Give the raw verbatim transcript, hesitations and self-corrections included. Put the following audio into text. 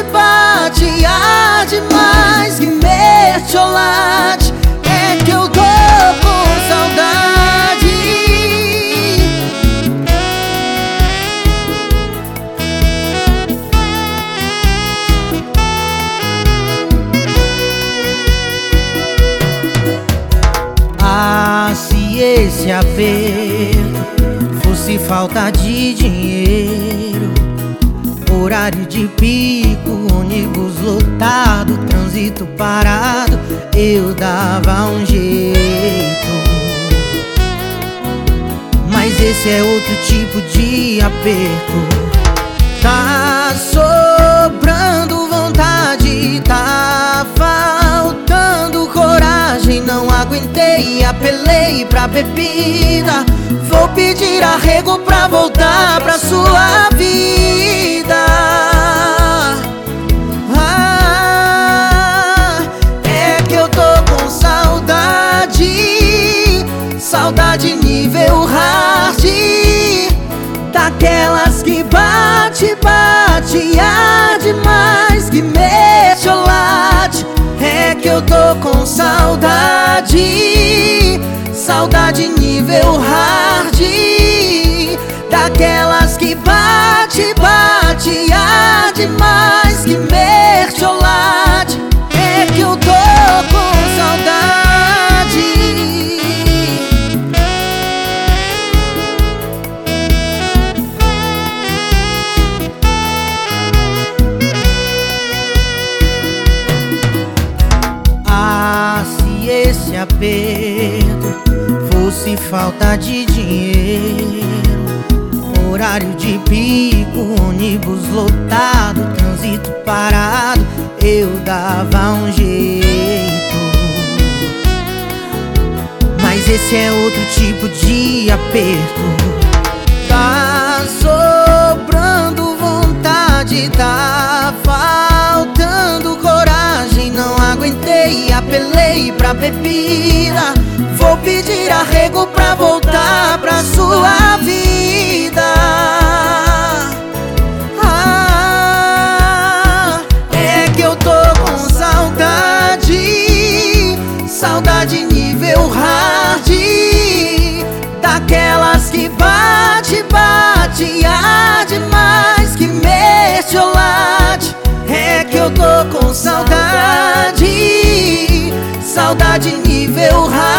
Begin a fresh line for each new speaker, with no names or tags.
bate, há demais que mertiolate. É que eu tô com saudade. Ah, se esse aperto fosse falta de dinheiro, horário de pico, ônibus lotado, trânsito parado, eu dava um jeito. Mas esse é outro tipo de aperto. Tá sobrando vontade, tá faltando coragem. Não aguentei, apelei pra bebida. Vou pedir arrego pra voltar pra sua vida. Ah, é que eu tô com saudade, saudade nível hard, daquelas que bate, bate, há demais que mertiolate. É que eu tô com saudade, saudade nível hard, daquelas que bate, bate, há demais que mertiolate. É que eu tô com saudade. Ah, se esse aperto fosse falta de dinheiro, horário de pico, ônibus lotado, trânsito parado, eu dava um jeito. Mas esse é outro tipo de aperto. Tá sobrando vontade, tá faltando coragem. Não aguentei, apelei pra bebida. Vou pedir arrego pra voltar pra sua vida. Ah, é que eu tô com saudade, saudade nível hard, daquelas que bate, bate, há demais que mertiolate. É que eu tô com saudade, saudade nível hard,